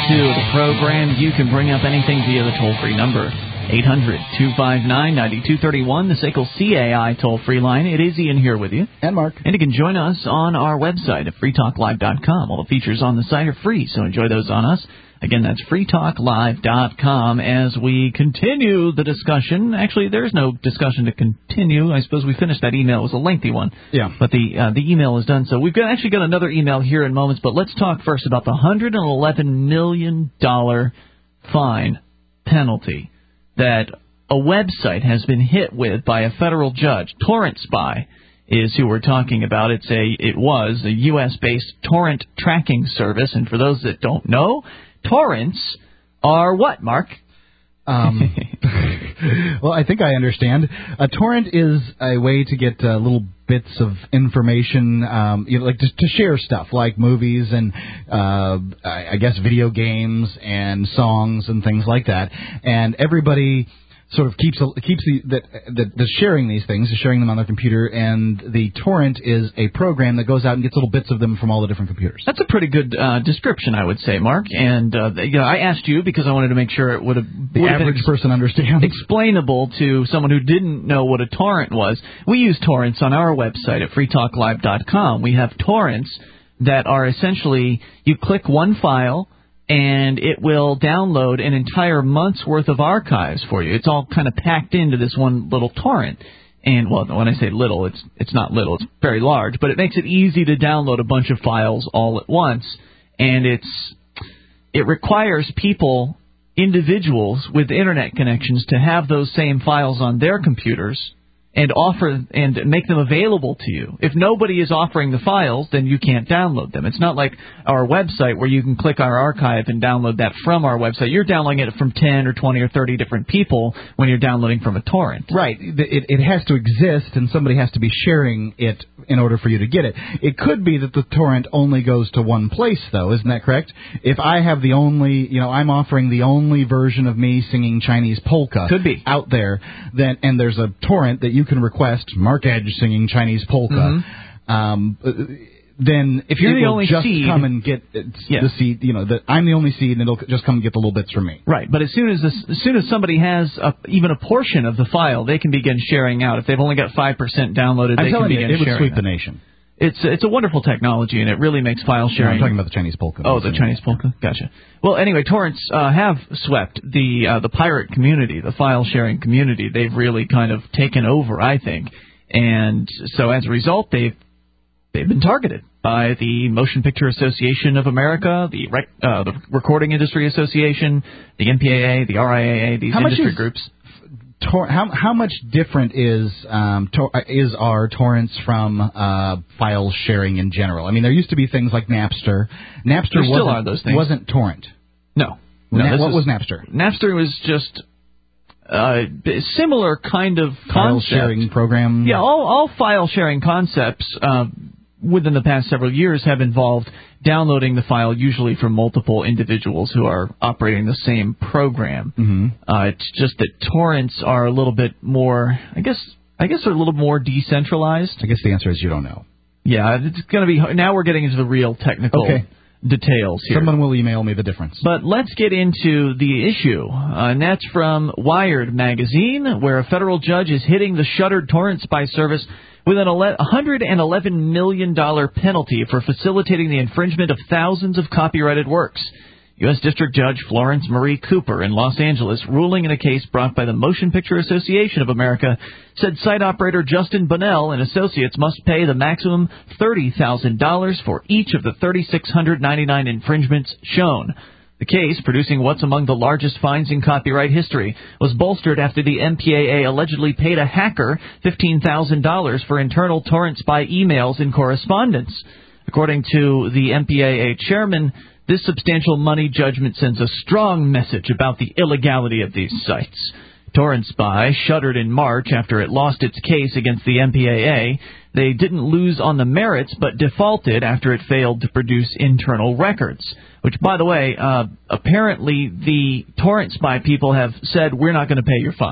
to the program. You can bring up anything via the toll-free number, 800-259-9231, the SACL CAI toll-free line. It is Ian here with you. And Mark. And you can join us on our website at freetalklive.com. All the features on the site are free, so enjoy those on us. Again, that's freetalklive.com as we continue the discussion. Actually, there's no discussion to continue. I suppose we finished that email. It was a lengthy one. Yeah. But the email is done. So we've actually got another email here in moments, but let's talk first about the $111 million fine penalty that a website has been hit with by a federal judge. Torrent Spy is who we're talking about. It was a U.S.-based torrent tracking service, and for those that don't know, torrents are what, Mark? Well, I think I understand. A torrent is a way to get little bits of information, like to share stuff like movies and I guess video games and songs and things like that. And everybody sort of keeps the sharing these things, sharing them on their computer, and the torrent is a program that goes out and gets little bits of them from all the different computers. That's a pretty good description, I would say, Mark. And I asked you because I wanted to make sure it would have the average person understands, explainable to someone who didn't know what a torrent was. We use torrents on our website at freetalklive.com. We have torrents that are essentially you click one file, and it will download an entire month's worth of archives for you. It's all kind of packed into this one little torrent. And, well, when I say little, it's not little. It's very large. But it makes it easy to download a bunch of files all at once. And it requires people, individuals with Internet connections, to have those same files on their computers and offer and make them available to you. If nobody is offering the files, then you can't download them. It's not like our website where you can click our archive and download that from our website. You're downloading it from 10 or 20 or 30 different people when you're downloading from a torrent. Right. It has to exist, and somebody has to be sharing it in order for you to get it. It could be that the torrent only goes to one place, though. Isn't that correct? If I have the only, I'm offering the only version of me singing Chinese polka could be out there, then and there's a torrent that you can request, Mark Edge singing Chinese polka, then if you're the only just seed, come and get the seed, I'm the only seed, and it'll just come and get the little bits from me. Right, but as soon as somebody has even a portion of the file, they can begin sharing out. If they've only got 5% downloaded, they can begin sharing. It would sweep the nation. It's a wonderful technology, and it really makes file sharing. I'm talking about the Chinese polka. Oh, the Chinese polka. Gotcha. Well, anyway, torrents have swept the pirate community, the file sharing community. They've really kind of taken over, I think, and so as a result, they've been targeted by the Motion Picture Association of America, the Recording Industry Association, the MPAA, the RIAA, these industry groups. How much different is our torrents from file sharing in general? I mean, there used to be things like Napster. Napster still are those things. Wasn't torrent. No. What was Napster? Napster was just similar kind of file sharing program. Yeah, all file sharing concepts within the past several years have involved downloading the file, usually from multiple individuals who are operating the same program. It's just that torrents are a little bit more, I guess they're a little more decentralized. I guess the answer is you don't know. Yeah, it's going to be, now we're getting into the real technical details here. Someone will email me the difference. But let's get into the issue, and that's from Wired magazine, where a federal judge is hitting the shuttered Torrent Spy service with an $111 million penalty for facilitating the infringement of thousands of copyrighted works. U.S. District Judge Florence Marie Cooper in Los Angeles, ruling in a case brought by the Motion Picture Association of America, said site operator Justin Bonnell and Associates must pay the maximum $30,000 for each of the 3,699 infringements shown. The case, producing what's among the largest fines in copyright history, was bolstered after the MPAA allegedly paid a hacker $15,000 for internal Torrent Spy emails and correspondence. According to the MPAA chairman, this substantial money judgment sends a strong message about the illegality of these sites. Torrent Spy shuttered in March after it lost its case against the MPAA. They didn't lose on the merits, but defaulted after it failed to produce internal records. Which, by the way, apparently the Torrent Spy people have said, we're not going to pay your fine.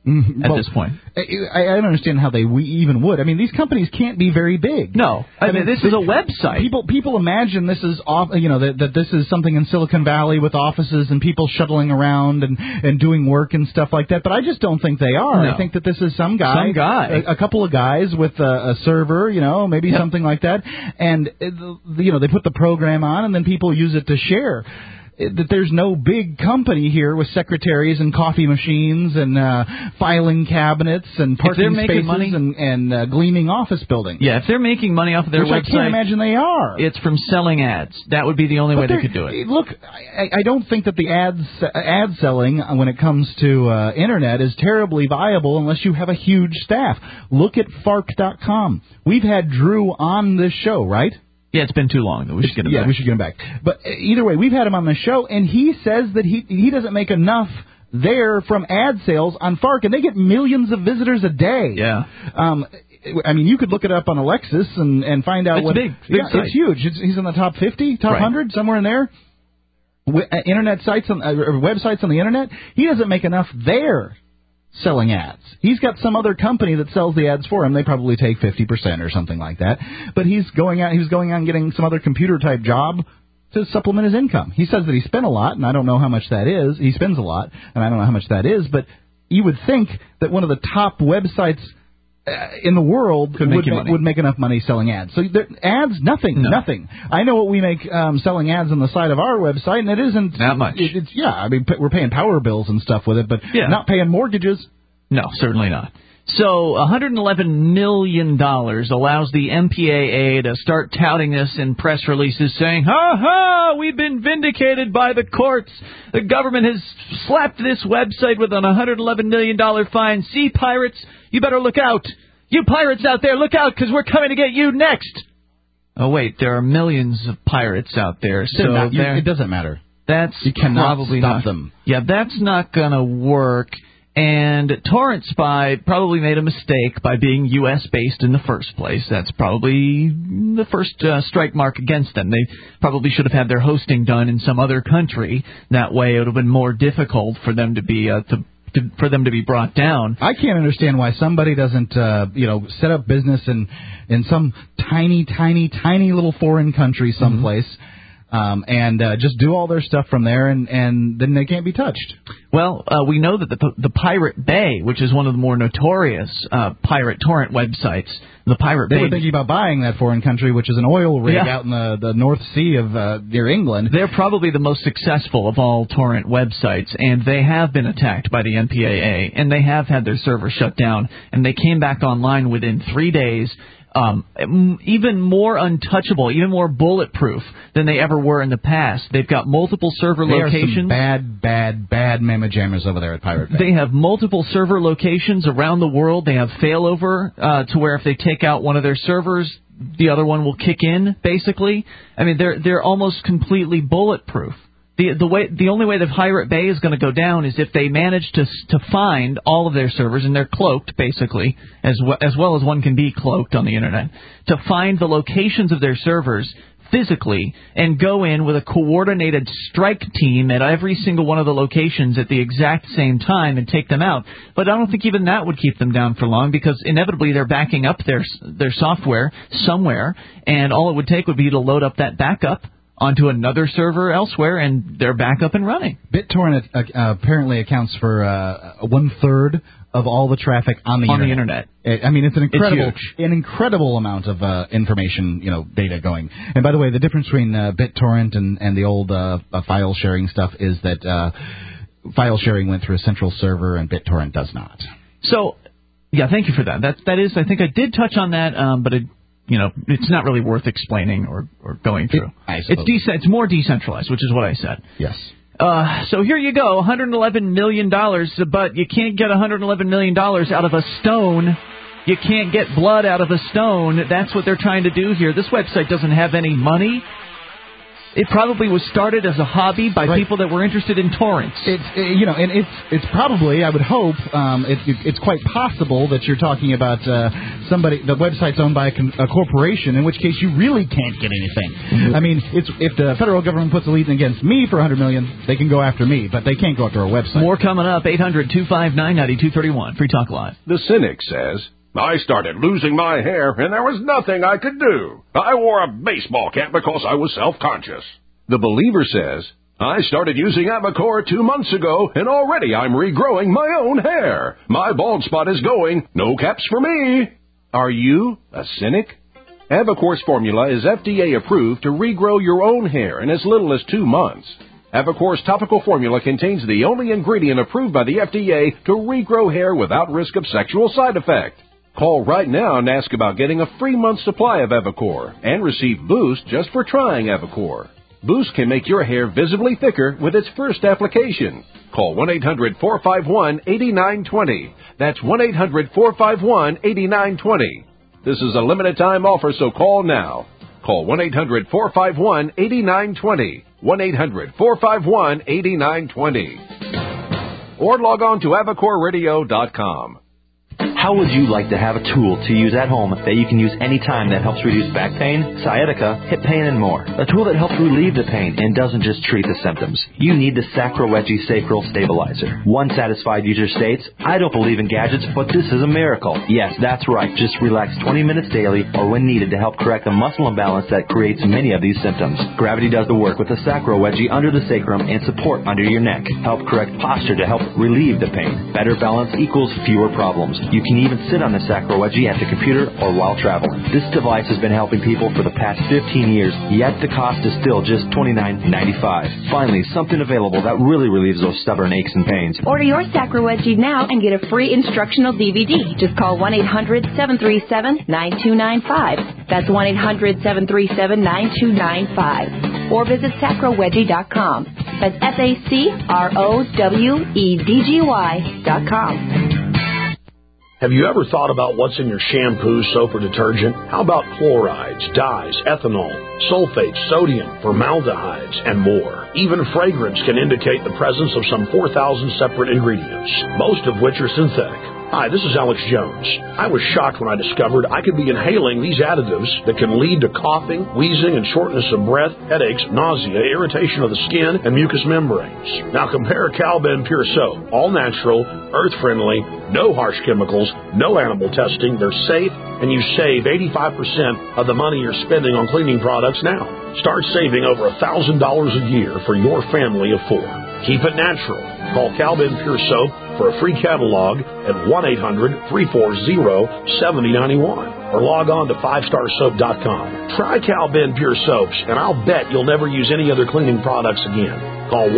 at this point. I don't understand how they even would. I mean, these companies can't be very big. No, I mean this is a website. People imagine this is that this is something in Silicon Valley with offices and people shuttling around and doing work and stuff like that. But I just don't think they are. No. I think that this is some guy, a couple of guys with a server, maybe something like that, and they put the program on and then people use it to share. That there's no big company here with secretaries and coffee machines and filing cabinets and parking spaces and gleaming office buildings. Yeah, if they're making money off of their website, I can't imagine they are. It's from selling ads. That would be the only way they could do it. Look, I don't think that the ad selling when it comes to internet is terribly viable unless you have a huge staff. Look at Fark.com. We've had Drew on this show, right? Yeah, it's been too long. We should get him back. Yeah, we should get him back. But either way, we've had him on the show, and he says that he doesn't make enough there from ad sales on Fark, and they get millions of visitors a day. Yeah. I mean, you could look it up on Alexis and find out it's big. It's huge. He's in the top 50, top 100, somewhere in there. Internet sites or websites on the internet. He doesn't make enough there selling ads. He's got some other company that sells the ads for him. They probably take 50% or something like that. But he was going out and getting some other computer type job to supplement his income. He says that he spent a lot, and I don't know how much that is. He spends a lot, and I don't know how much that is. But you would think that one of the top websites in the world would make enough money selling ads. So ads, nothing. I know what we make selling ads on the side of our website, and it isn't that much. I mean, we're paying power bills and stuff with it, but not paying mortgages. No, certainly not. So $111 million allows the MPAA to start touting this in press releases saying, ha, we've been vindicated by the courts. The government has slapped this website with an $111 million fine. See, pirates, you better look out. You pirates out there, look out, because we're coming to get you next. Oh, wait, there are millions of pirates out there. It doesn't matter. You cannot stop them. Yeah, that's not going to work. And Torrent Spy probably made a mistake by being U.S.-based in the first place. That's probably the first strike mark against them. They probably should have had their hosting done in some other country. That way it would have been more difficult for them to be for them to be brought down. I can't understand why somebody doesn't set up business in some tiny little foreign country someplace. And just do all their stuff from there, and then they can't be touched. Well, we know that the Pirate Bay, which is one of the more notorious pirate torrent websites, the Pirate Bay. They were thinking about buying that foreign country, which is an oil rig out in the North Sea of near England. They're probably the most successful of all torrent websites, and they have been attacked by the MPAA, and they have had their server shut down, and they came back online within 3 days. Even more untouchable, even more bulletproof than they ever were in the past. They've got multiple server locations. There are some bad mamma jammers over there at Pirate Bay. They have multiple server locations around the world. They have failover to where if they take out one of their servers, the other one will kick in, basically. I mean, they're almost completely bulletproof. The only way the Pirate Bay is going to go down is if they manage to find all of their servers, and they're cloaked, basically, as well as one can be cloaked on the Internet, to find the locations of their servers physically and go in with a coordinated strike team at every single one of the locations at the exact same time and take them out. But I don't think even that would keep them down for long, because inevitably they're backing up their software somewhere, and all it would take would be to load up that backup onto another server elsewhere, and they're back up and running. BitTorrent apparently accounts for 1/3 of all the traffic on the Internet. I mean, it's an incredible amount of information, data going. And by the way, the difference between BitTorrent and the old file sharing stuff is that file sharing went through a central server, and BitTorrent does not. So, yeah, thank you for that. That is, I think I did touch on that, but it's not really worth explaining or going through. It's more decentralized, which is what I said. Yes. So here you go, $111 million, but you can't get $111 million out of a stone. You can't get blood out of a stone. That's what they're trying to do here. This website doesn't have any money. It probably was started as a hobby by people that were interested in torrents. It's probably, I would hope, it's quite possible that you're talking about the website's owned by a corporation, in which case you really can't get anything. I mean, if the federal government puts a lien against me for $100 million, they can go after me, but they can't go after our website. More coming up, 800-259-9231. Free Talk Live. The Cynic says, I started losing my hair, and there was nothing I could do. I wore a baseball cap because I was self-conscious. The Believer says, I started using Avocor 2 months ago, and already I'm regrowing my own hair. My bald spot is going. No caps for me. Are you a cynic? Avocor's formula is FDA approved to regrow your own hair in as little as 2 months. Avocor's topical formula contains the only ingredient approved by the FDA to regrow hair without risk of sexual side effect. Call right now and ask about getting a free month supply of Avocor and receive Boost just for trying Avocor. Boost can make your hair visibly thicker with its first application. Call 1-800-451-8920. That's 1-800-451-8920. This is a limited time offer, so call now. Call 1-800-451-8920. 1-800-451-8920. Or log on to AvocorRadio.com. How would you like to have a tool to use at home that you can use anytime that helps reduce back pain, sciatica, hip pain, and more? A tool that helps relieve the pain and doesn't just treat the symptoms. You need the Sacro-Wedgie Sacral Stabilizer. One satisfied user states, I don't believe in gadgets, but this is a miracle. Yes, that's right. Just relax 20 minutes daily or when needed to help correct the muscle imbalance that creates many of these symptoms. Gravity does the work with the Sacro-Wedgie under the sacrum and support under your neck. Help correct posture to help relieve the pain. Better balance equals fewer problems. You can even sit on the Sacro-Wedgie at the computer or while traveling. This device has been helping people for the past 15 years, yet the cost is still just $29.95. Finally, something available that really relieves those stubborn aches and pains. Order your Sacro-Wedgie now and get a free instructional DVD. Just call 1-800-737-9295. That's 1-800-737-9295. Or visit sacrowedgie.com. That's SACROWEDGY.com. Have you ever thought about what's in your shampoo, soap, or detergent? How about chlorides, dyes, ethanol, sulfates, sodium, formaldehydes, and more? Even fragrance can indicate the presence of some 4,000 separate ingredients, most of which are synthetic. Hi, this is Alex Jones. I was shocked when I discovered I could be inhaling these additives that can lead to coughing, wheezing, and shortness of breath, headaches, nausea, irritation of the skin, and mucous membranes. Now compare Cal-Ben Pure Soap. All natural, earth-friendly, no harsh chemicals, no animal testing. They're safe, and you save 85% of the money you're spending on cleaning products now. Start saving over $1,000 a year for your family of 4. Keep it natural. Call Cal-Ben Pure Soap for a free catalog at 1-800-340-7091 or log on to 5starsoap.com. Try Cal-Ben Pure Soaps, and I'll bet you'll never use any other cleaning products again. Call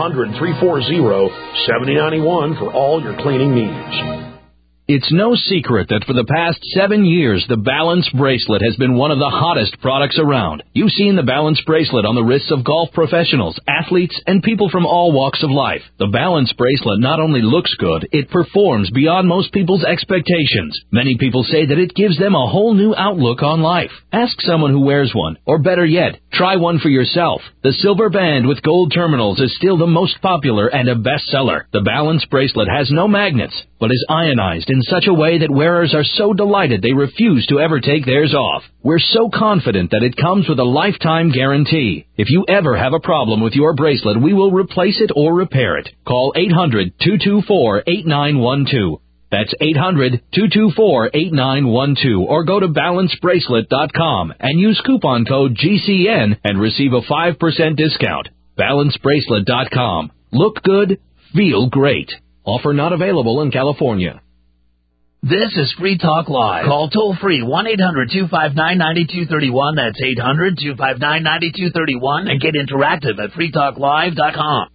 1-800-340-7091 for all your cleaning needs. It's no secret that for the past 7 years, the Balance Bracelet has been one of the hottest products around. You've seen the Balance Bracelet on the wrists of golf professionals, athletes, and people from all walks of life. The Balance Bracelet not only looks good, it performs beyond most people's expectations. Many people say that it gives them a whole new outlook on life. Ask someone who wears one, or better yet, try one for yourself. The silver band with gold terminals is still the most popular and a bestseller. The Balance Bracelet has no magnets, but is ionized in such a way that wearers are so delighted they refuse to ever take theirs off. We're so confident that it comes with a lifetime guarantee. If you ever have a problem with your bracelet, we will replace it or repair it. Call 800-224-8912. That's 800-224-8912, or go to balancebracelet.com and use coupon code GCN and receive a 5% discount. Balancebracelet.com. Look good, feel great. Offer not available in California. This is Free Talk Live. Call toll-free 1-800-259-9231. That's 800-259-9231. And get interactive at freetalklive.com.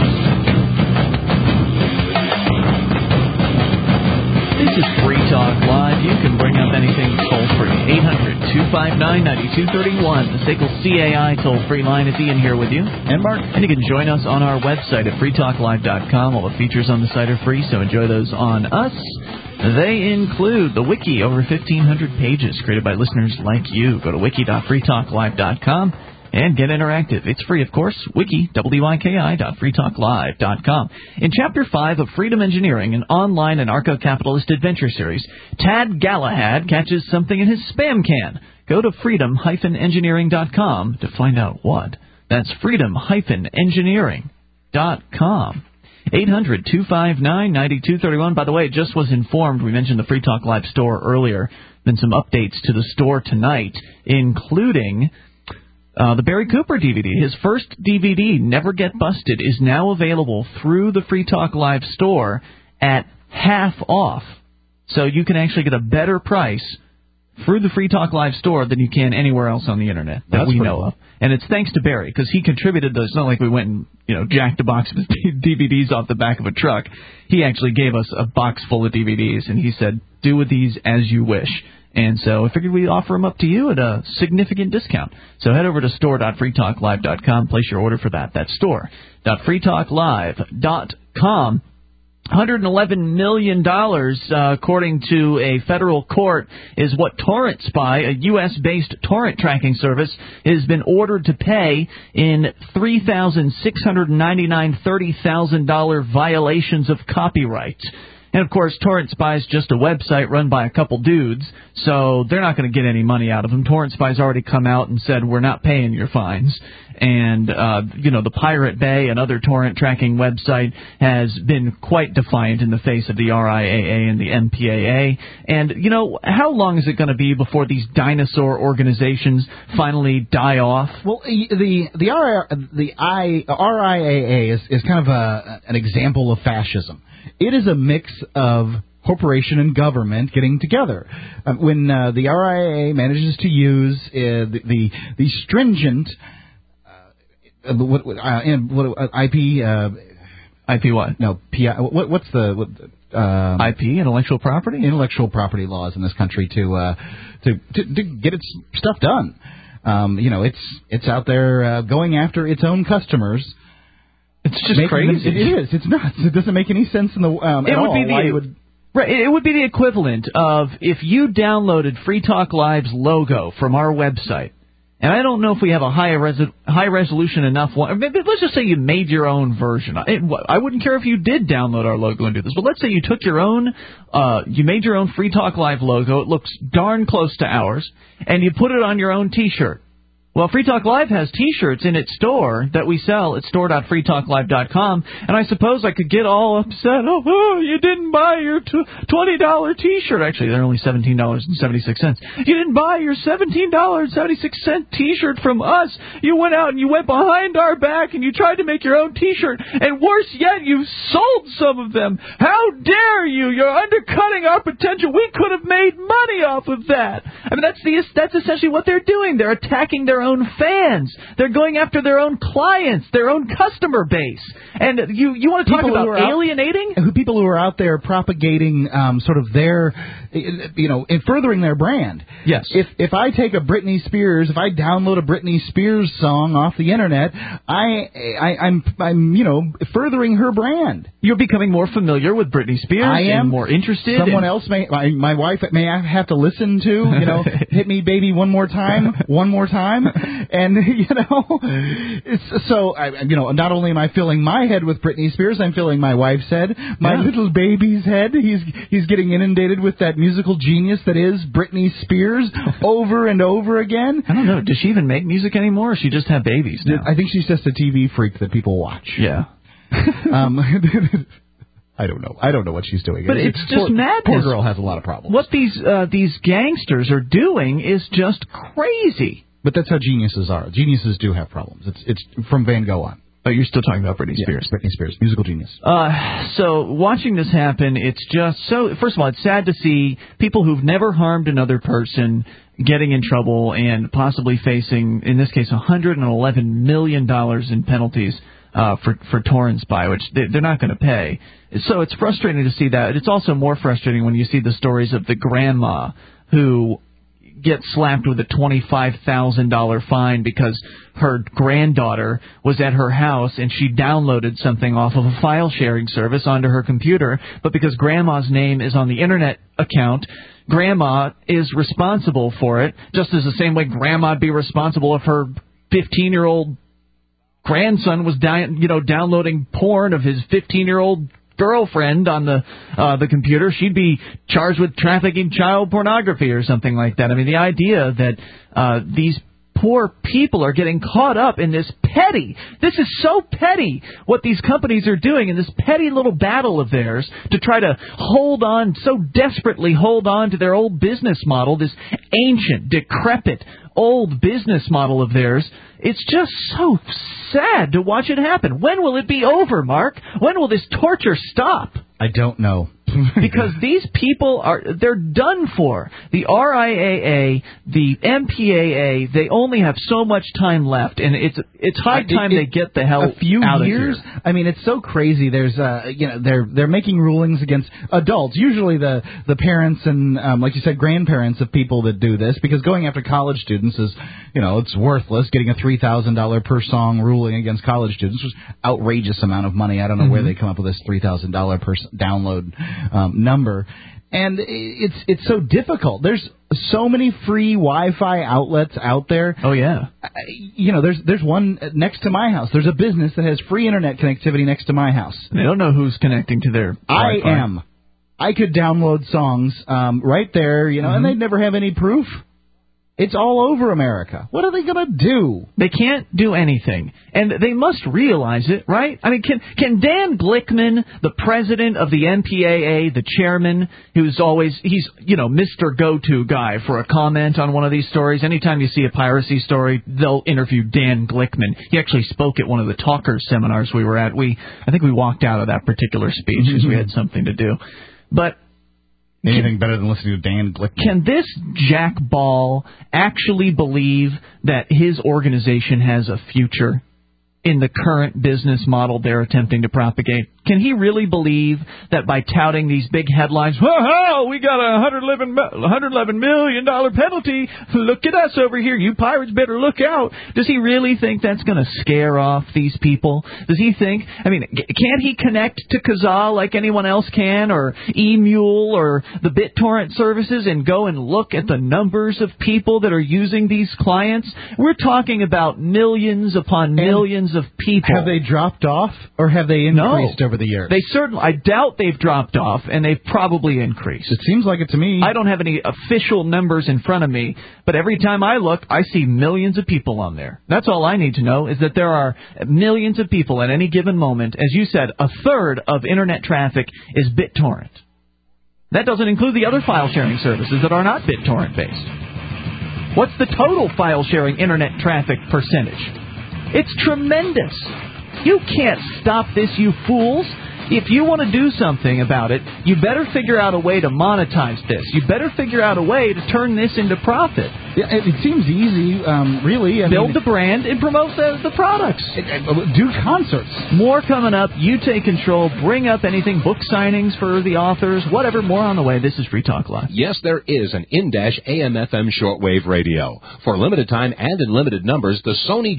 This is Free Talk Live. You can bring up anything toll-free. 800-259-9231. The SACL CAI toll-free line. Is Ian here with you. And Mark. And you can join us on our website at freetalklive.com. All the features on the site are free, so enjoy those on us. They include the wiki, over 1,500 pages created by listeners like you. Go to wiki.freetalklive.com and get interactive. It's free, of course. Wiki, WYKI.freetalklive.com. In Chapter 5 of Freedom Engineering, an online anarcho-capitalist adventure series, Tad Galahad catches something in his spam can. Go to freedom-engineering.com to find out what. That's freedom-engineering.com. 800-259-9231. By the way, just was informed, we mentioned the Free Talk Live store earlier. Been some updates to the store tonight, including the Barry Cooper DVD. His first DVD, Never Get Busted, is now available through the Free Talk Live store at half off. So you can actually get a better price through the Free Talk Live store than you can anywhere else on the Internet that we know of. And it's thanks to Barry, because he contributed those. It's not like we went and, jacked a box of DVDs off the back of a truck. He actually gave us a box full of DVDs, and he said, do with these as you wish. And so I figured we'd offer them up to you at a significant discount. So head over to store.freetalklive.com, place your order for that. That's store.freetalklive.com. $111 million, according to a federal court, is what Torrent Spy, a U.S.-based torrent tracking service, has been ordered to pay in $3,699 $30,000 violations of copyright. And, of course, Torrent Spy is just a website run by a couple dudes, so they're not going to get any money out of them. Torrent Spy's already come out and said, we're not paying your fines. And, the Pirate Bay, another torrent tracking website, has been quite defiant in the face of the RIAA and the MPAA. And, how long is it going to be before these dinosaur organizations finally die off? Well, the RIAA is kind of an example of fascism. It is a mix of corporation and government getting together. When the RIAA manages to use the stringent IP what? No, PI. What's the IP, intellectual property? Intellectual property laws in this country to get its stuff done. It's out there going after its own customers. It's just crazy. It is. It's nuts. It doesn't make any sense in the at all. It would be the equivalent of if you downloaded Free Talk Live's logo from our website, and I don't know if we have a high resolution enough one. Let's just say you made your own version. I wouldn't care if you did download our logo and do this, but let's say you took your own, you made your own Free Talk Live logo. It looks darn close to ours, and you put it on your own T-shirt. Well, Free Talk Live has T-shirts in its store that we sell at store.freetalklive.com, and I suppose I could get all upset. Oh, you didn't buy your $20 T-shirt. Actually, they're only $17.76. You didn't buy your $17.76 T-shirt from us. You went out and you went behind our back and you tried to make your own T-shirt, and worse yet, you sold some of them. How dare you? You're undercutting our potential. We could have made money off of that. I mean, that's essentially what they're doing. They're attacking their own fans. They're going after their own clients, their own customer base. And you want to talk about alienating? People who are out there propagating sort of their, and furthering their brand. Yes. If I take if I download a Britney Spears song off the internet, I'm furthering her brand. You're becoming more familiar with Britney Spears. I am. And more interested. Someone else my wife may have to listen to, hit me baby one more time. And, not only am I filling my head with Britney Spears, I'm filling my wife's head, my little baby's head. He's getting inundated with that musical genius that is Britney Spears over and over again. I don't know. Does she even make music anymore, or does she just have babies now? I think she's just a TV freak that people watch. Yeah. I don't know. I don't know what she's doing. But it's just madness. Poor girl has a lot of problems. What these gangsters are doing is just crazy. But that's how geniuses are. Geniuses do have problems. It's from Van Gogh on. Oh, you're still talking about Britney Spears. Britney Spears, musical genius. So watching this happen, it's just so. First of all, it's sad to see people who've never harmed another person getting in trouble and possibly facing, in this case, $111 million in penalties for Torrent Spy, which they're not going to pay. So it's frustrating to see that. It's also more frustrating when you see the stories of the grandma who gets slapped with a $25,000 fine because her granddaughter was at her house and she downloaded something off of a file sharing service onto her computer, but because grandma's name is on the internet account, grandma is responsible for it, just as the same way grandma'd be responsible if her 15-year-old grandson was downloading porn of his 15-year-old girlfriend on the computer, she'd be charged with trafficking child pornography or something like that. I mean, the idea that these poor people are getting caught up in this is so petty what these companies are doing in this petty little battle of theirs to try to desperately hold on to their old business model, this ancient, decrepit, old business model of theirs. It's just so sad to watch it happen. When will it be over, Mark? When will this torture stop? I don't know. Because these people they're done for. The RIAA, the MPAA, they only have so much time left, and it's high time they get the hell a few out years. of here. I mean, it's so crazy. There's they're making rulings against adults, usually the parents and like you said, grandparents of people that do this, because going after college students is, it's worthless. Getting a $3,000 per song ruling against college students was outrageous amount of money. I don't know where they come up with this $3,000 per download number, and it's so difficult. There's so many free Wi-Fi outlets out there. Oh yeah, there's one next to my house. There's a business that has free internet connectivity next to my house. They don't know who's connecting to their Wi-Fi. I am. I could download songs right there, and they'd never have any proof. It's all over America. What are they going to do? They can't do anything. And they must realize it, right? I mean, can Dan Glickman, the president of the MPAA, the chairman, he's Mr. Go-To guy for a comment on one of these stories. Anytime you see a piracy story, they'll interview Dan Glickman. He actually spoke at one of the Talkers seminars we were at. I think we walked out of that particular speech because we had something to do. But anything better than listening to Dan Glickman. Can this jackball actually believe that his organization has a future in the current business model they're attempting to propagate? Can he really believe that by touting these big headlines, whoa, we got a $111 million penalty, look at us over here, you pirates better look out? Does he really think that's going to scare off these people? Does he think, can't he connect to Kazaa like anyone else can, or eMule, or the BitTorrent services, and go and look at the numbers of people that are using these clients? We're talking about millions upon millions of people. Have they dropped off, or have they increased over the years? I doubt they've dropped off, and they've probably increased. It seems like it to me. I don't have any official numbers in front of me, but every time I look, I see millions of people on there. That's all I need to know, is that there are millions of people at any given moment. As you said, a third of Internet traffic is BitTorrent. That doesn't include the other file-sharing services that are not BitTorrent-based. What's the total file-sharing Internet traffic percentage? It's tremendous. You can't stop this, you fools. If you want to do something about it, you better figure out a way to monetize this. You better figure out a way to turn this into profit. Yeah, it seems easy, really. Build the brand and promote the products. Do concerts. More coming up. You take control. Bring up anything. Book signings for the authors. Whatever. More on the way. This is Free Talk Live. Yes, there is an in-dash AM/FM shortwave radio. For limited time and in limited numbers, the Sony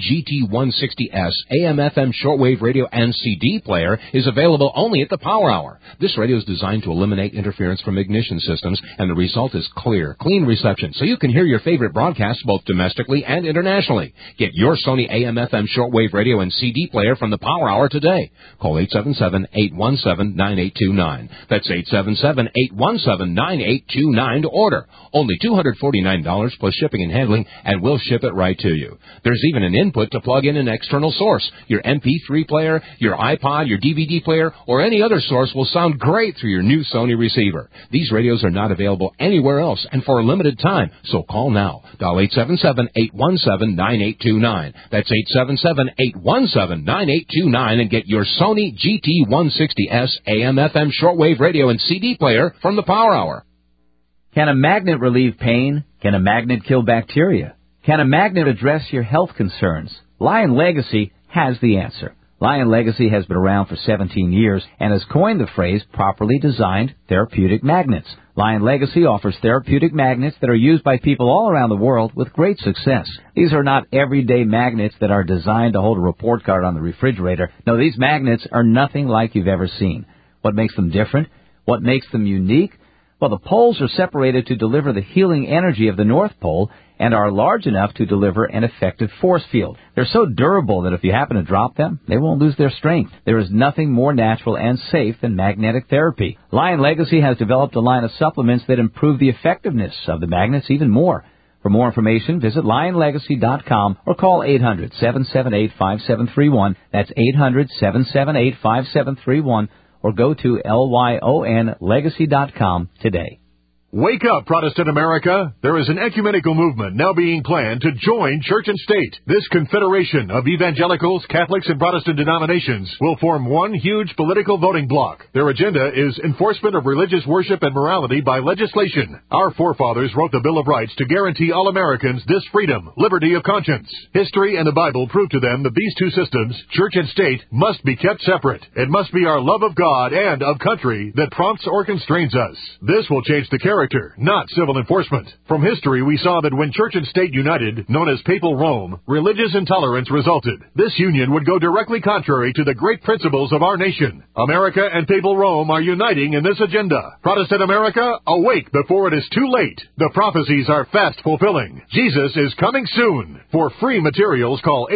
GT160S AM/FM shortwave radio and CD player is available only at the Power Hour. This radio is designed to eliminate interference from ignition systems, and the result is clear, clean reception, so you can hear your favorite broadcasts both domestically and internationally. Get your Sony AM/FM shortwave radio and CD player from the Power Hour today. Call 877-817-9829. That's 877-817-9829 to order. Only $249 plus shipping and handling, and we'll ship it right to you. There's even an input to plug in an external source. Your MP3 player, your iPod, your DVD player, or any other source will sound great through your new Sony receiver. These radios are not available anywhere else and for a limited time, so call now. Dial 877-817-9829. That's 877-817-9829 and get your Sony GT160S AM/FM shortwave radio and CD player from the Power Hour. Can a magnet relieve pain? Can a magnet kill bacteria? Can a magnet address your health concerns? Lion Legacy has the answer. Lion Legacy has been around for 17 years and has coined the phrase properly designed therapeutic magnets. Lion Legacy offers therapeutic magnets that are used by people all around the world with great success. These are not everyday magnets that are designed to hold a report card on the refrigerator. No, these magnets are nothing like you've ever seen. What makes them different? What makes them unique? Well, the poles are separated to deliver the healing energy of the North Pole and are large enough to deliver an effective force field. They're so durable that if you happen to drop them, they won't lose their strength. There is nothing more natural and safe than magnetic therapy. Lion Legacy has developed a line of supplements that improve the effectiveness of the magnets even more. For more information, visit lionlegacy.com or call 800-778-5731. That's 800-778-5731, or go to lyonlegacy.com today. Wake up, Protestant America. There is an ecumenical movement now being planned to join church and state. This confederation of evangelicals, Catholics, and Protestant denominations will form one huge political voting bloc. Their agenda is enforcement of religious worship and morality by legislation. Our forefathers wrote the Bill of Rights to guarantee all Americans this freedom, liberty of conscience. History and the Bible prove to them that these two systems, church and state, must be kept separate. It must be our love of God and of country that prompts or constrains us. This will change the character, not civil enforcement. From history, we saw that when church and state united, known as Papal Rome, religious intolerance resulted. This union would go directly contrary to the great principles of our nation. America and Papal Rome are uniting in this agenda. Protestant America, awake before it is too late. The prophecies are fast fulfilling. Jesus is coming soon. For free materials, call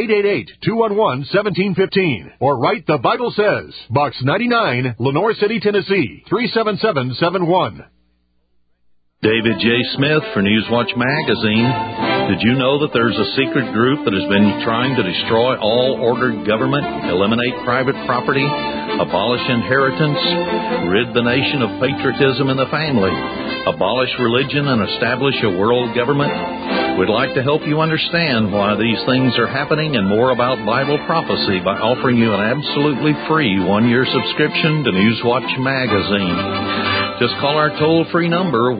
888-211-1715 or write The Bible Says, Box 99, Lenore City, Tennessee, 37771. David J. Smith for Newswatch Magazine. Did you know that there's a secret group that has been trying to destroy all ordered government, eliminate private property, abolish inheritance, rid the nation of patriotism in the family, abolish religion, and establish a world government? We'd like to help you understand why these things are happening and more about Bible prophecy by offering you an absolutely free one-year subscription to Newswatch Magazine. Just call our toll-free number,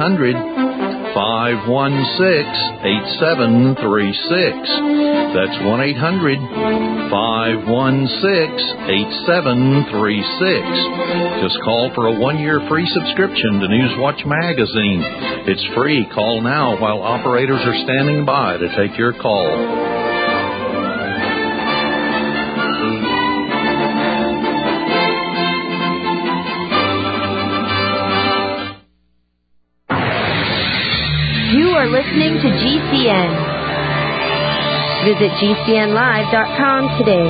1-800-516-8736. That's 1-800-516-8736. Just call for a one-year free subscription to Newswatch Magazine. It's free. Call now while operators are standing by to take your call. You are listening to GCN. Visit GCNlive.com today.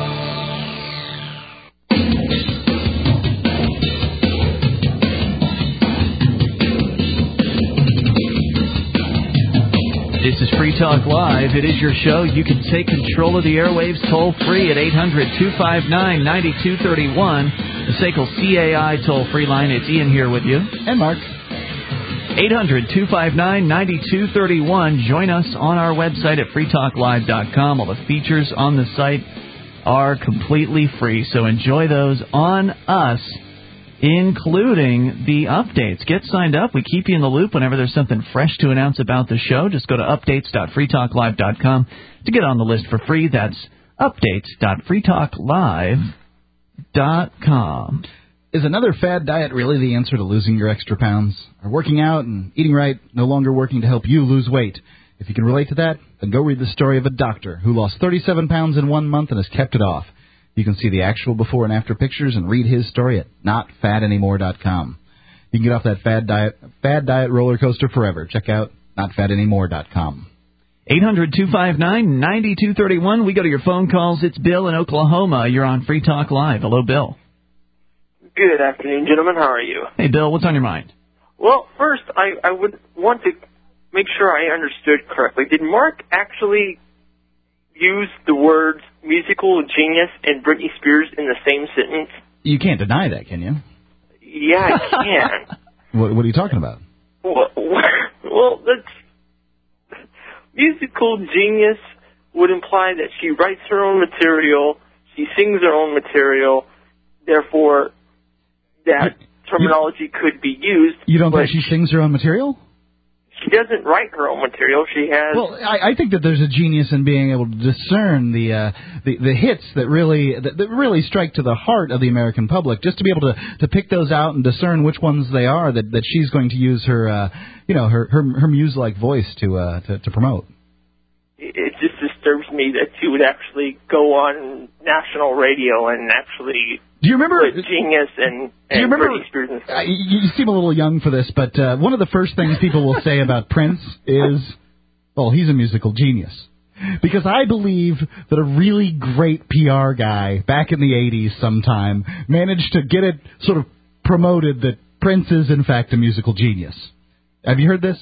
This is Free Talk Live. It is your show. You can take control of the airwaves toll-free at 800-259-9231. The SACL CAI toll-free line. It's Ian here with you. And Mark. 800-259-9231. Join us on our website at freetalklive.com. All the features on the site are completely free, so enjoy those on us, including the updates. Get signed up. We keep you in the loop whenever there's something fresh to announce about the show. Just go to updates.freetalklive.com to get on the list for free. That's updates.freetalklive.com. Is another fad diet really the answer to losing your extra pounds? Are working out and eating right no longer working to help you lose weight? If you can relate to that, then go read the story of a doctor who lost 37 pounds in 1 month and has kept it off. You can see the actual before and after pictures and read his story at notfatanymore.com. You can get off that fad diet roller coaster forever. Check out notfatanymore.com. 800-259-9231. We go to your phone calls. It's Bill in Oklahoma. You're on Free Talk Live. Hello, Bill. Good afternoon, gentlemen. How are you? Hey, Bill, what's on your mind? Well, first, I would want to make sure I understood correctly. Did Mark actually use the words musical genius and Britney Spears in the same sentence? You can't deny that, can you? Yeah, I can. What are you talking about? Well, that's... Musical genius would imply that she writes her own material, she sings her own material, therefore... that terminology could be used. You don't think she sings her own material? She doesn't write her own material. She has... Well, I think that there's a genius in being able to discern the hits that really strike to the heart of the American public, just to be able to pick those out and discern which ones they are that she's going to use her her muse-like voice to promote. It just disturbs me that she would actually go on national radio and actually Do you remember Genius and Britney Spears and stuff. You seem a little young for this, but one of the first things people will say about Prince is, well, he's a musical genius. Because I believe that a really great PR guy back in the 80s sometime managed to get it sort of promoted that Prince is, in fact, a musical genius. Have you heard this?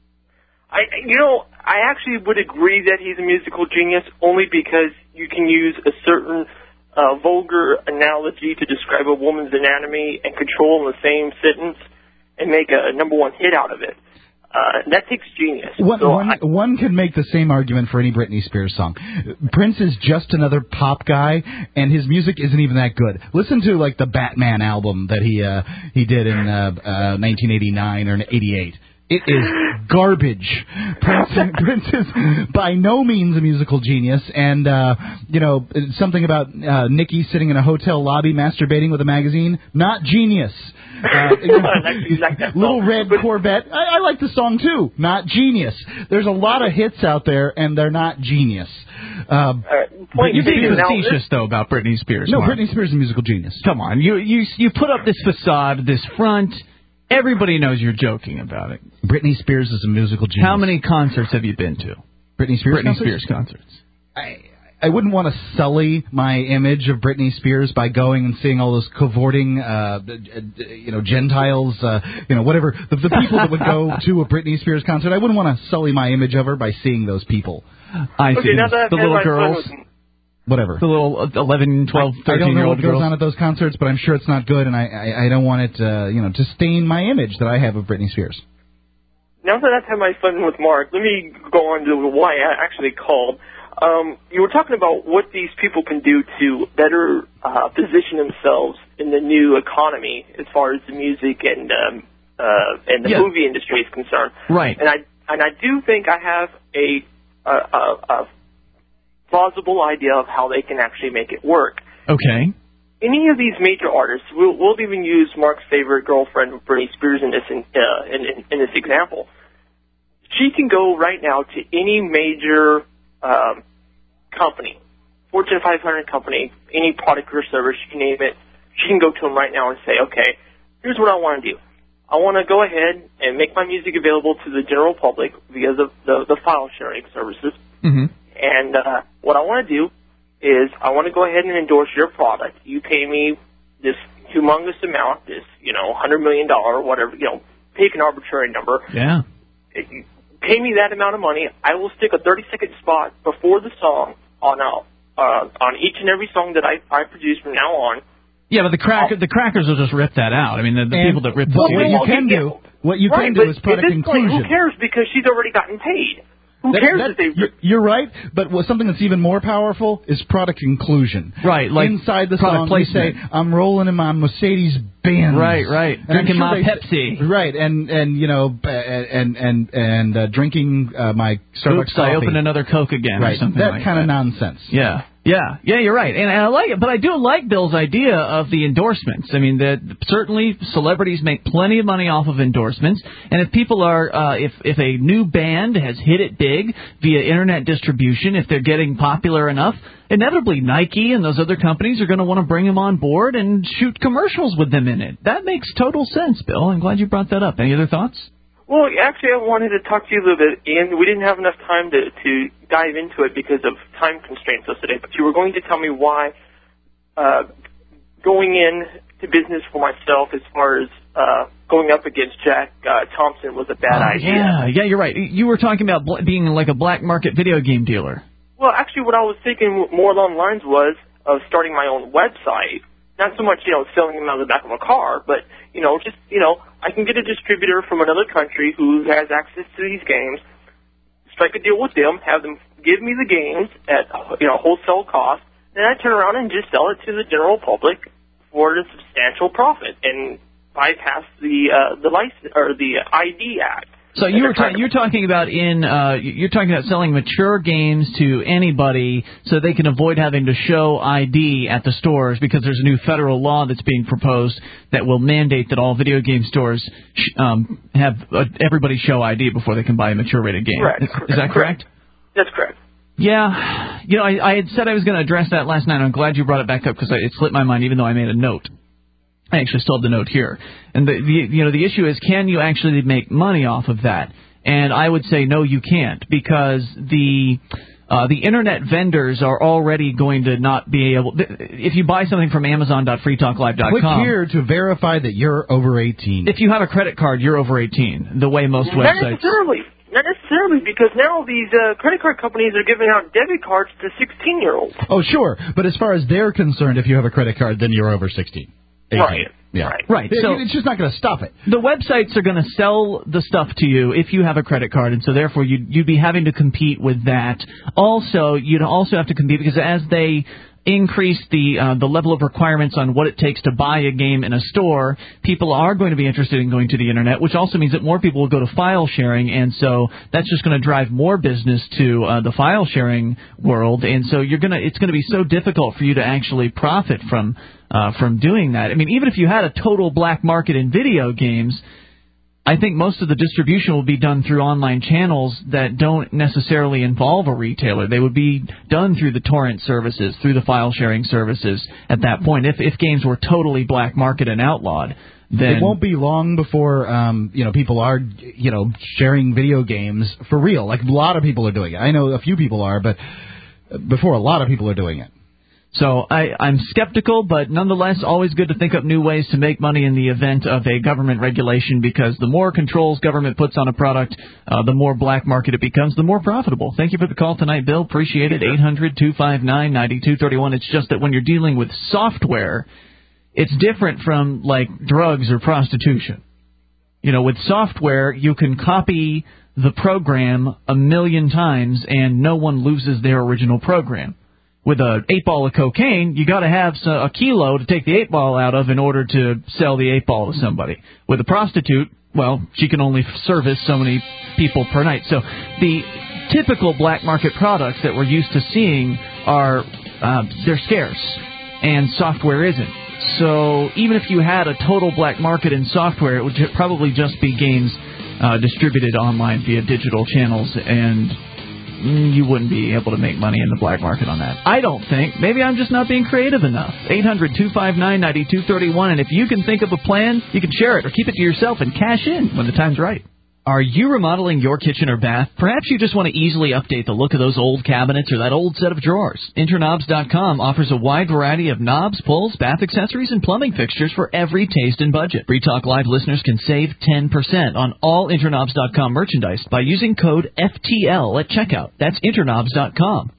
I actually would agree that he's a musical genius only because you can use a certain vulgar analogy to describe a woman's anatomy and control in the same sentence and make a number one hit out of it. That takes genius. One can make the same argument for any Britney Spears song. Prince is just another pop guy, and his music isn't even that good. Listen to like the Batman album that he did in 1989 or 88. It is garbage. Prince is by no means a musical genius, and something about Nikki sitting in a hotel lobby masturbating with a magazine, not genius. Little Red Corvette, I like the song too, not genius. There's a lot of hits out there, and they're not genius. You're being facetious, though, about Britney Spears. No, Mark. Britney Spears is a musical genius. Come on, you put up this facade, this front. Everybody knows you're joking about it. Britney Spears is a musical genius. How many concerts have you been to? Britney Spears concerts. I wouldn't want to sully my image of Britney Spears by going and seeing all those cavorting, Gentiles, whatever. The people that would go to a Britney Spears concert, I wouldn't want to sully my image of her by seeing those people. I see. The little girls. Whatever. The little 11, 12, 13-year-old girls. I don't know what goes on at those concerts, but I'm sure it's not good, and I don't want it to stain my image that I have of Britney Spears. Now that I've had my fun with Mark, let me go on to why I actually called. You were talking about what these people can do to better position themselves in the new economy as far as the music and the movie industry is concerned. Right. And I do think I have a plausible idea of how they can actually make it work. Okay. Any of these major artists, we'll even use Mark's favorite girlfriend, Britney Spears, in this example. She can go right now to any major company, Fortune 500 company, any product or service, you can name it. She can go to them right now and say, okay, here's what I want to do. I want to go ahead and make my music available to the general public via the file sharing services. Mm-hmm. And what I want to do is I want to go ahead and endorse your product. You pay me this humongous amount, this, $100 million, whatever, pick an arbitrary number. Yeah. Pay me that amount of money. I will stick a 30-second spot before the song on each and every song that I produce from now on. Yeah, but the crackers will just rip that out. I mean, the people that rip what you can do is product inclusion. Who cares? Because she's already gotten paid. Who cares if they... You're right, but something that's even more powerful is product inclusion. Right, like inside the song, you say, I'm rolling in my Mercedes-Benz. Right. Drinking my Pepsi. Right, and drinking my Starbucks Oops, coffee. I opened another Coke again or something like that. That kind of nonsense. Yeah, you're right. And I like it, but I do like Bill's idea of the endorsements. I mean, certainly celebrities make plenty of money off of endorsements, and if people are, if a new band has hit it big via internet distribution, if they're getting popular enough, inevitably Nike and those other companies are going to want to bring them on board and shoot commercials with them in it. That makes total sense, Bill. I'm glad you brought that up. Any other thoughts? Well, actually, I wanted to talk to you a little bit, and we didn't have enough time to dive into it because of time constraints yesterday, but you were going to tell me why going in to business for myself as far as going up against Jack Thompson was a bad idea. Yeah, you're right. You were talking about being like a black market video game dealer. Well, actually, what I was thinking more along the lines was of starting my own website. Not so much, selling them out of the back of a car, but, I can get a distributor from another country who has access to these games, strike a deal with them, have them give me the games at, wholesale cost, then I turn around and just sell it to the general public for a substantial profit and bypass the license or the ID Act. So you're talking about selling mature games to anybody so they can avoid having to show ID at the stores because there's a new federal law that's being proposed that will mandate that all video game stores have everybody show ID before they can buy a mature rated game. Correct. Is that correct? That's correct. Yeah, I had said I was going to address that last night. I'm glad you brought it back up because it slipped my mind, even though I made a note. I actually still have the note here. And the issue is, can you actually make money off of that? And I would say no, you can't, because the internet vendors are already going to not be able. If you buy something from Amazon.freetalklive.com, click here to verify that you're over 18. If you have a credit card, you're over 18. The way most websites. Not necessarily, because now these credit card companies are giving out debit cards to 16-year-olds. Oh, sure, but as far as they're concerned, if you have a credit card, then you're over 16. 18. Right. Yeah. Right. So it's just not going to stop it. The websites are going to sell the stuff to you if you have a credit card, and so therefore you'd be having to compete with that. Also, you'd also have to compete because as they increase the level of requirements on what it takes to buy a game in a store, people are going to be interested in going to the internet, which also means that more people will go to file sharing, and so that's just going to drive more business to the file sharing world, and so it's going to be so difficult for you to actually profit from doing that. I mean, even if you had a total black market in video games, I think most of the distribution will be done through online channels that don't necessarily involve a retailer. They would be done through the torrent services, through the file sharing services at that point. If games were totally black market and outlawed, then it won't be long before people are sharing video games for real. Like a lot of people are doing it. I know a few people are, but before a lot of people are doing it. So I'm skeptical, but nonetheless, always good to think up new ways to make money in the event of a government regulation, because the more controls government puts on a product, the more black market it becomes, the more profitable. Thank you for the call tonight, Bill. Appreciate it. 800-259-9231. It's just that when you're dealing with software, it's different from, like, drugs or prostitution. With software, you can copy the program 1,000,000 times and no one loses their original program. With an 8-ball of cocaine, you got to have a kilo to take the 8-ball out of in order to sell the 8-ball to somebody. With a prostitute, well, she can only service so many people per night. So the typical black market products that we're used to seeing they're scarce, and software isn't. So even if you had a total black market in software, it would probably just be games distributed online via digital channels, and you wouldn't be able to make money in the black market on that. I don't think. Maybe I'm just not being creative enough. 800-259-9231, and if you can think of a plan, you can share it or keep it to yourself and cash in when the time's right. Are you remodeling your kitchen or bath? Perhaps you just want to easily update the look of those old cabinets or that old set of drawers. Interknobs.com offers a wide variety of knobs, pulls, bath accessories, and plumbing fixtures for every taste and budget. Free Talk Live listeners can save 10% on all Interknobs.com merchandise by using code FTL at checkout. That's Interknobs.com.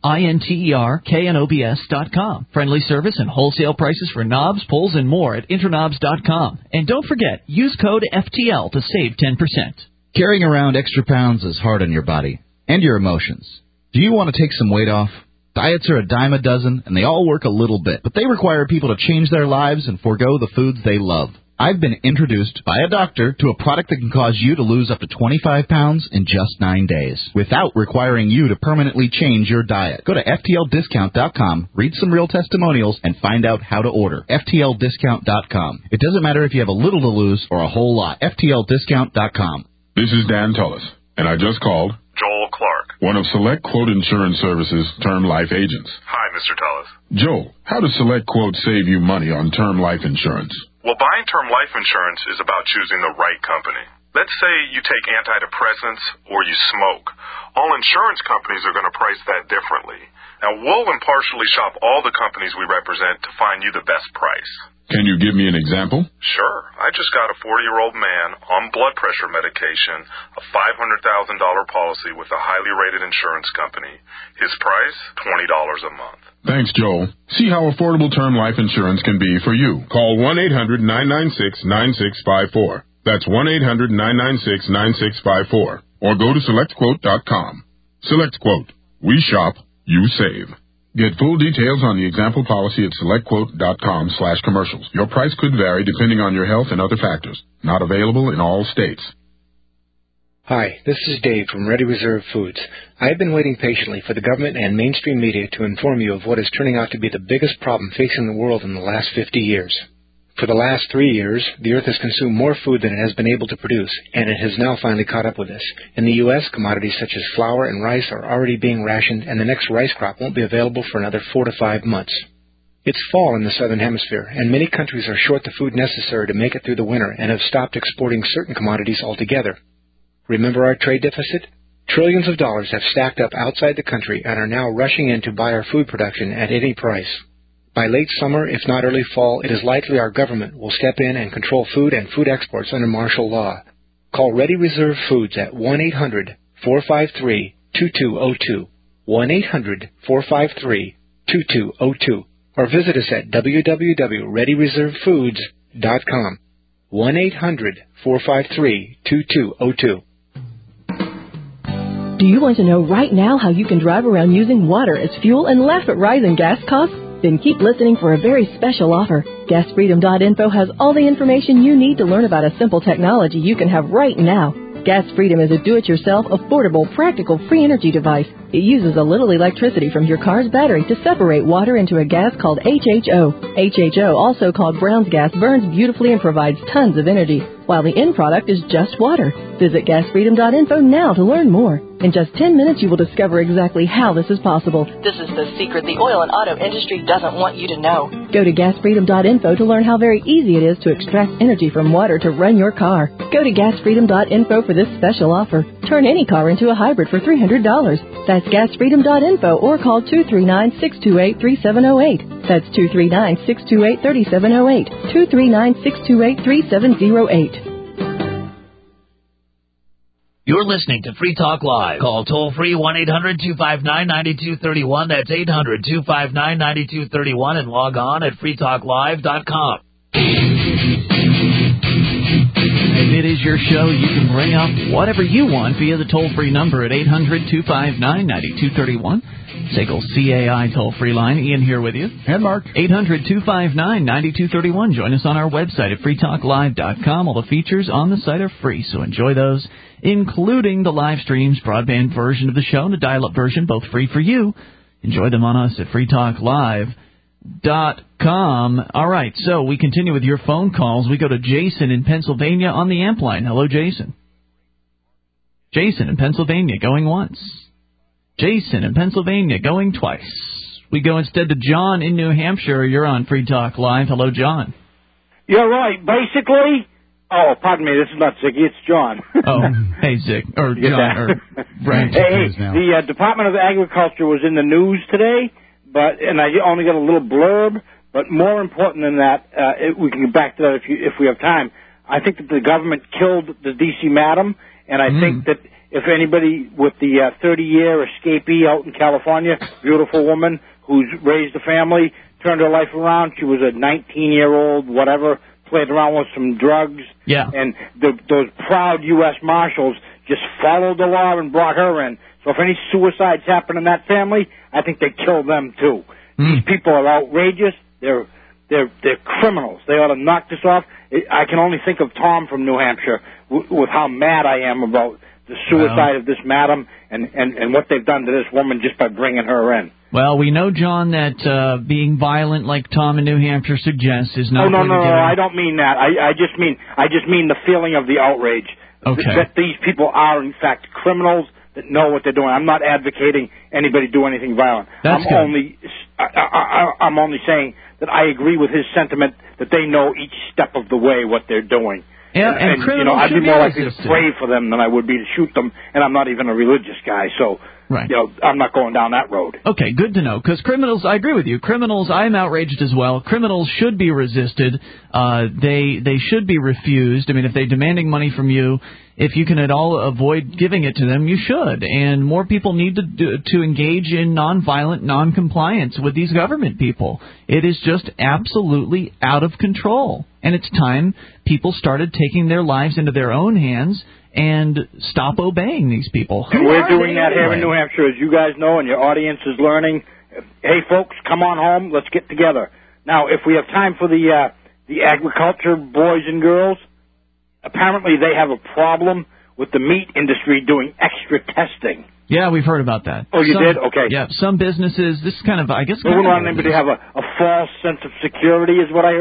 INTERKNOBS.com. Friendly service and wholesale prices for knobs, pulls, and more at Interknobs.com. And don't forget, use code FTL to save 10%. Carrying around extra pounds is hard on your body and your emotions. Do you want to take some weight off? Diets are a dime a dozen, and they all work a little bit, but they require people to change their lives and forego the foods they love. I've been introduced by a doctor to a product that can cause you to lose up to 25 pounds in just 9 days without requiring you to permanently change your diet. Go to FTLDiscount.com, read some real testimonials, and find out how to order. FTLDiscount.com. It doesn't matter if you have a little to lose or a whole lot. FTLDiscount.com. This is Dan Tullis, and I just called Joel Clark, one of Select Quote Insurance Services' term life agents. Hi, Mr. Tullis. Joel, how does Select Quote save you money on term life insurance? Well, buying term life insurance is about choosing the right company. Let's say you take antidepressants or you smoke. All insurance companies are going to price that differently. Now, we'll impartially shop all the companies we represent to find you the best price. Can you give me an example? Sure. I just got a 40-year-old man on blood pressure medication, a $500,000 policy with a highly rated insurance company. His price, $20 a month. Thanks, Joel. See how affordable term life insurance can be for you. Call 1-800-996-9654. That's 1-800-996-9654. Or go to SelectQuote.com. Select Quote. We shop, you save. Get full details on the example policy at SelectQuote.com/commercials. Your price could vary depending on your health and other factors. Not available in all states. Hi, this is Dave from Ready Reserve Foods. I have been waiting patiently for the government and mainstream media to inform you of what is turning out to be the biggest problem facing the world in the last 50 years. For the last 3 years, the Earth has consumed more food than it has been able to produce, and it has now finally caught up with us. In the U.S., commodities such as flour and rice are already being rationed, and the next rice crop won't be available for another 4 to 5 months. It's fall in the Southern Hemisphere, and many countries are short the food necessary to make it through the winter and have stopped exporting certain commodities altogether. Remember our trade deficit? Trillions of dollars have stacked up outside the country and are now rushing in to buy our food production at any price. By late summer, if not early fall, it is likely our government will step in and control food and food exports under martial law. Call Ready Reserve Foods at 1-800-453-2202, 1-800-453-2202, or visit us at www.readyreservefoods.com, 1-800-453-2202. Do you want to know right now how you can drive around using water as fuel and laugh at rising gas costs? Then keep listening for a very special offer. GasFreedom.info has all the information you need to learn about a simple technology you can have right now. Gas Freedom is a do-it-yourself, affordable, practical, free energy device. It uses a little electricity from your car's battery to separate water into a gas called HHO. HHO, also called Brown's gas, burns beautifully and provides tons of energy, while the end product is just water. Visit GasFreedom.info now to learn more. In just 10 minutes, you will discover exactly how this is possible. This is the secret the oil and auto industry doesn't want you to know. Go to GasFreedom.info to learn how very easy it is to extract energy from water to run your car. Go to GasFreedom.info for this special offer. Turn any car into a hybrid for $300. That's GasFreedom.info or call 239-628-3708. That's 239-628-3708. 239-628-3708. You're listening to Free Talk Live. Call toll-free 1-800-259-9231. That's 800-259-9231 and log on at freetalklive.com. If it is your show, you can bring up whatever you want via the toll-free number at 800-259-9231. SACL CAI toll-free line. Ian here with you. And Mark. 800-259-9231. Join us on our website at freetalklive.com. All the features on the site are free, so enjoy those, including the live streams, broadband version of the show, and the dial-up version, both free for you. Enjoy them on us at freetalklive.com. All right, so we continue with your phone calls. We go to Jason in Pennsylvania on the amp line. Hello, Jason. Jason in Pennsylvania, going once. Jason in Pennsylvania, going twice. We go instead to John in New Hampshire. You're on Free Talk Live. Hello, John. You're right. Basically, oh, pardon me, this is not Ziggy, it's John. Oh, hey, Zig. Or John, or Brian. Hey, the Department of Agriculture was in the news today, and I only got a little blurb, but more important than that, we can get back to that if we have time. I think that the government killed the D.C. madam, and I think that if anybody with the 30-year escapee out in California, beautiful woman who's raised a family, turned her life around, she was a 19-year-old, whatever, played around with some drugs, and those proud U.S. Marshals just followed the law and brought her in. So if any suicides happen in that family, I think they kill them too. These people are outrageous. They're criminals. They ought to knock this off. I can only think of Tom from New Hampshire with how mad I am about the suicide of this madam and what they've done to this woman just by bringing her in. Well, we know, John, that being violent like Tom in New Hampshire suggests is not No, going to get I don't mean that. I just mean the feeling of the outrage. Okay. That these people are, in fact, criminals that know what they're doing. I'm not advocating anybody do anything violent. That's good. I'm only saying that I agree with his sentiment that they know each step of the way what they're doing. Yeah, and criminals I'd be should more be likely to resisted. pray for them than I would be to shoot them, and I'm not even a religious guy, so I'm not going down that road. Okay, good to know, because criminals, I agree with you. Criminals, I'm outraged as well. Criminals should be resisted. They should be refused. I mean, if they're demanding money from you, if you can at all avoid giving it to them, you should. And more people need to engage in nonviolent noncompliance with these government people. It is just absolutely out of control. And it's time people started taking their lives into their own hands and stop obeying these people. And we're doing that here in New Hampshire, as you guys know, and your audience is learning. Hey, folks, come on home. Let's get together. Now, if we have time for the agriculture boys and girls, apparently they have a problem with the meat industry doing extra testing. Yeah, we've heard about that. Oh, you did? Okay. Yeah, some businesses, this is kind of, I guess... We wouldn't want anybody to have a false sense of security, is what I heard.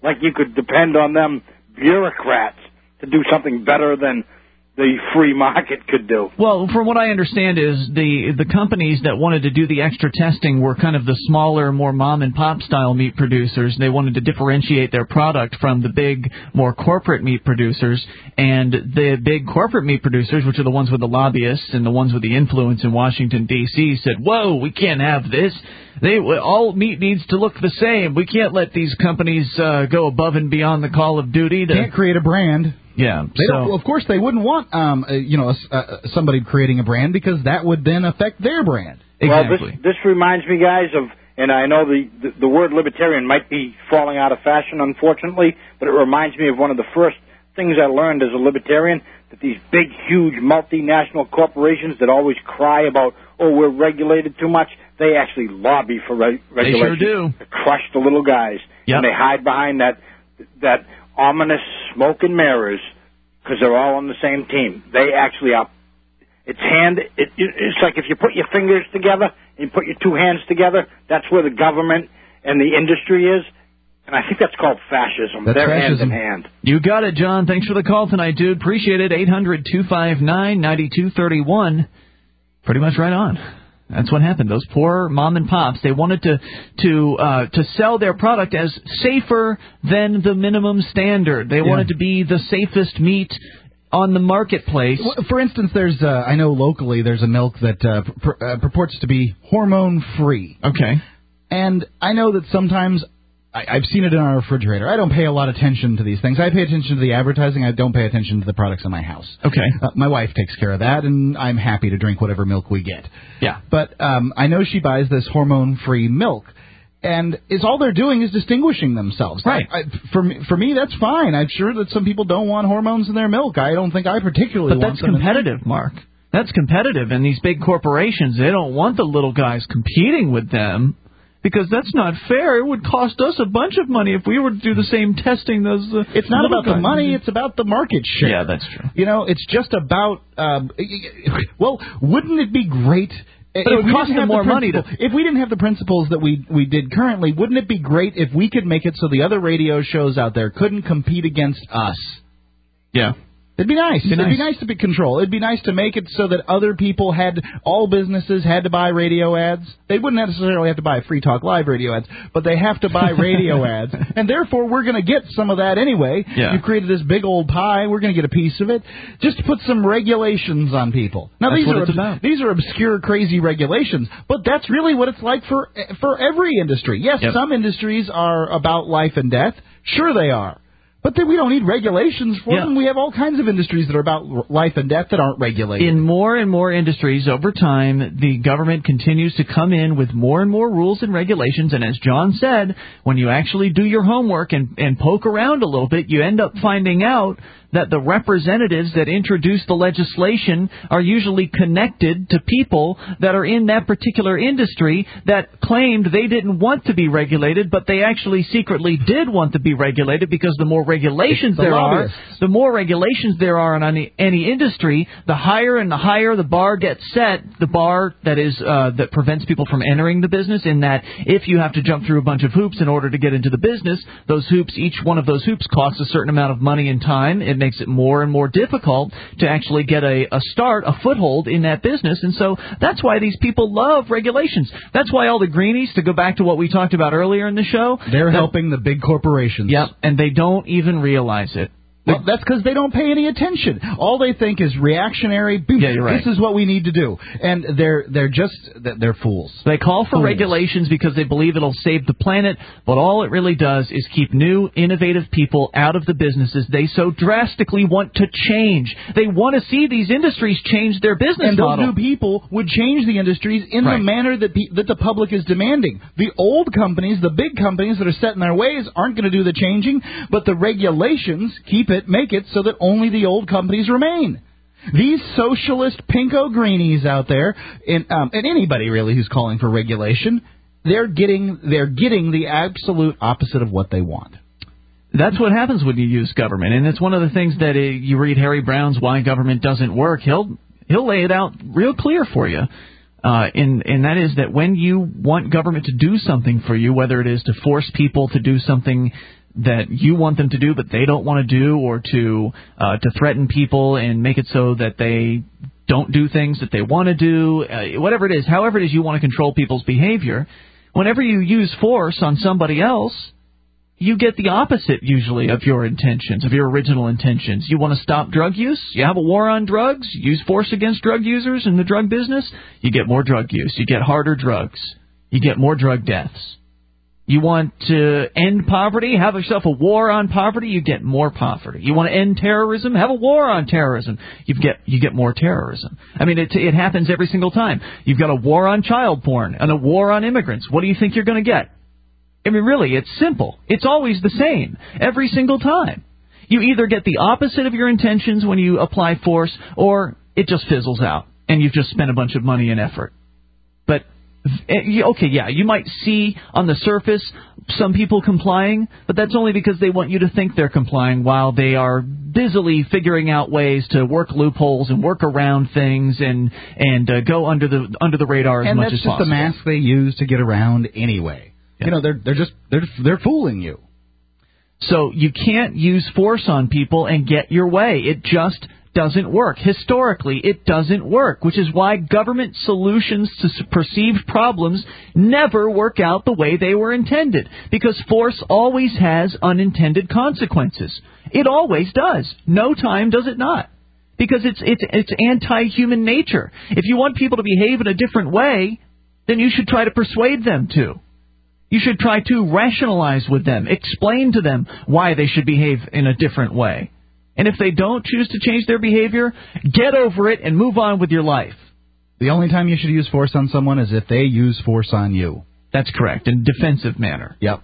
like you could depend on them bureaucrats to do something better than the free market could do. Well, from what I understand is the companies that wanted to do the extra testing were kind of the smaller, more mom-and-pop style meat producers. They wanted to differentiate their product from the big, more corporate meat producers. And the big corporate meat producers, which are the ones with the lobbyists and the ones with the influence in Washington, D.C., said, whoa, we can't have this. All meat needs to look the same. We can't let these companies go above and beyond the call of duty. Can't create a brand. Yeah, of course they wouldn't want somebody creating a brand, because that would then affect their brand. Exactly. Well, this reminds me, guys, of, and I know the word libertarian might be falling out of fashion, unfortunately, but it reminds me of one of the first things I learned as a libertarian, that these big, huge multinational corporations that always cry about, oh, we're regulated too much, they actually lobby for regulation. They sure do. To crush the little guys. Yep. And they hide behind that ominous smoke and mirrors, because they're all on the same team. They actually are. It's like if you put your fingers together and you put your two hands together, that's where the government and the industry is. And I think that's called fascism. That's They're fascism. hand in hand. You got it, John. Thanks for the call tonight, dude. Appreciate it. 800-259-9231. Pretty much right on. That's what happened. Those poor mom and pops, they wanted to sell their product as safer than the minimum standard. They wanted to be the safest meat on the marketplace. For instance, there's I know locally there's a milk that purports to be hormone free. Okay. And I know that sometimes I've seen it in our refrigerator. I don't pay a lot of attention to these things. I pay attention to the advertising. I don't pay attention to the products in my house. Okay. My wife takes care of that, and I'm happy to drink whatever milk we get. Yeah. But I know she buys this hormone-free milk, and all they're doing is distinguishing themselves. Right. For me, that's fine. I'm sure that some people don't want hormones in their milk. I don't think I particularly want them. But that's competitive, Mark. That's competitive, and these big corporations, they don't want the little guys competing with them. Because that's not fair. It would cost us a bunch of money if we were to do the same testing as It's not about the money, it's about the market share. Yeah, that's true. It's just about, well, wouldn't it be great... But it would cost them more money. If we didn't have the principles that we did currently, wouldn't it be great if we could make it so the other radio shows out there couldn't compete against us? Yeah. It'd be nice. It'd be nice to be control. It'd be nice to make it so that other people all businesses had to buy radio ads. They wouldn't necessarily have to buy Free Talk Live radio ads, but they have to buy radio ads. And therefore, we're going to get some of that anyway. Yeah. You created this big old pie. We're going to get a piece of it. Just put some regulations on people. Now, these are obscure, crazy regulations, but that's really what it's like for every industry. Yes, some industries are about life and death. Sure they are. But then we don't need regulations for them. We have all kinds of industries that are about life and death that aren't regulated. In more and more industries, over time, the government continues to come in with more and more rules and regulations. And as John said, when you actually do your homework and poke around a little bit, you end up finding out that the representatives that introduce the legislation are usually connected to people that are in that particular industry that claimed they didn't want to be regulated, but they actually secretly did want to be regulated, because the more regulations there are, the more regulations there are on any industry, the higher and the higher the bar gets set, the bar that is that prevents people from entering the business, in that if you have to jump through a bunch of hoops in order to get into the business, those hoops, each one of those hoops costs a certain amount of money and time. It makes it more and more difficult to actually get a foothold in that business. And so that's why these people love regulations. That's why all the greenies, to go back to what we talked about earlier in the show, they're helping the big corporations. Yep, and they don't even realize it. Well, that's because they don't pay any attention. All they think is reactionary. Boom, yeah, you're right. This is what we need to do, and they're fools. They call for regulations because they believe it'll save the planet, but all it really does is keep new, innovative people out of the businesses they so drastically want to change. They want to see these industries change their business model. And those new people would change the industries in the manner that the public is demanding. The old companies, the big companies that are set in their ways, aren't going to do the changing, but the regulations make it so that only the old companies remain. These socialist pinko greenies out there, and anybody really who's calling for regulation, they're getting the absolute opposite of what they want. That's what happens when you use government, and it's one of the things that you read Harry Brown's Why Government Doesn't Work. He'll lay it out real clear for you. And that is that when you want government to do something for you, whether it is to force people to do something that you want them to do but they don't want to do, or to threaten people and make it so that they don't do things that they want to do, whatever it is, however it is you want to control people's behavior, whenever you use force on somebody else, you get the opposite usually of your intentions, of your original intentions. You want to stop drug use? You have a war on drugs? Use force against drug users in the drug business? You get more drug use. You get harder drugs. You get more drug deaths. You want to end poverty? Have yourself a war on poverty? You get more poverty. You want to end terrorism? Have a war on terrorism. You get more terrorism. I mean, it happens every single time. You've got a war on child porn and a war on immigrants. What do you think you're going to get? I mean, really, it's simple. It's always the same every single time. You either get the opposite of your intentions when you apply force, or it just fizzles out and you've just spent a bunch of money and effort. But okay, yeah, you might see on the surface some people complying, but that's only because they want you to think they're complying while they are busily figuring out ways to work loopholes and work around things and go under the radar as much as possible. And that's just the mask they use to get around anyway. Yeah. You know, they're fooling you. So you can't use force on people and get your way. It just doesn't work. Historically, it doesn't work, which is why government solutions to perceived problems never work out the way they were intended, because force always has unintended consequences. It always does. No time does it not, because it's anti-human nature. If you want people to behave in a different way, then you should try to persuade them to. You should try to rationalize with them, explain to them why they should behave in a different way. And if they don't choose to change their behavior, get over it and move on with your life. The only time you should use force on someone is if they use force on you. That's correct, in a defensive manner. Yep.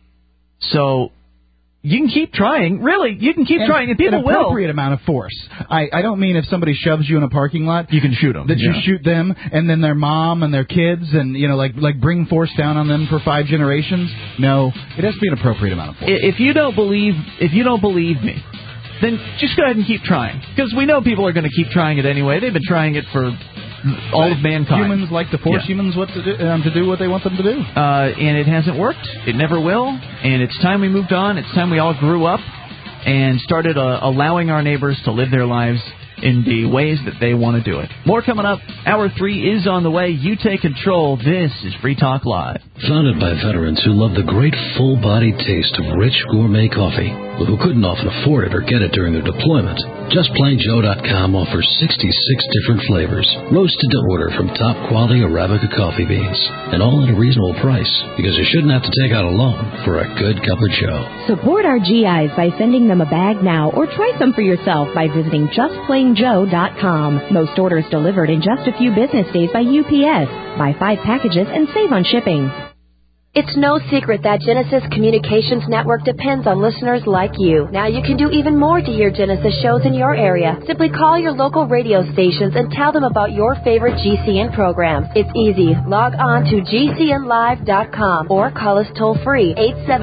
So you can keep trying. Really, you can keep trying, and people will. An appropriate amount of force. I don't mean if somebody shoves you in a parking lot, you can shoot them. That you shoot them, and then their mom and their kids, and like bring force down on them for 5 generations. No, it has to be an appropriate amount of force. If you don't believe me, then just go ahead and keep trying, because we know people are going to keep trying it anyway. They've been trying it for all of mankind. Humans like to force humans to do what they want them to do. And it hasn't worked. It never will. And it's time we moved on. It's time we all grew up and started allowing our neighbors to live their lives in the ways that they want to do it. More coming up. Hour 3 is on the way. You take control. This is Free Talk Live. Founded by veterans who love the great full-bodied taste of rich gourmet coffee, but who couldn't often afford it or get it during their deployment, JustPlainJoe.com offers 66 different flavors, roasted to order from top-quality Arabica coffee beans, and all at a reasonable price, because you shouldn't have to take out a loan for a good cup of Joe. Support our GIs by sending them a bag now, or try some for yourself by visiting JustPlainJoe.com. Most orders delivered in just a few business days by UPS. Buy 5 packages and save on shipping. It's no secret that Genesis Communications Network depends on listeners like you. Now you can do even more to hear Genesis shows in your area. Simply call your local radio stations and tell them about your favorite GCN program. It's easy. Log on to GCNlive.com or call us toll-free,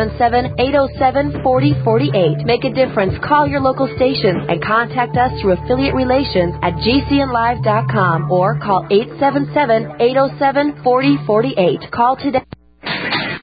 877-807-4048. Make a difference. Call your local stations and contact us through affiliate relations at GCNlive.com or call 877-807-4048. Call today.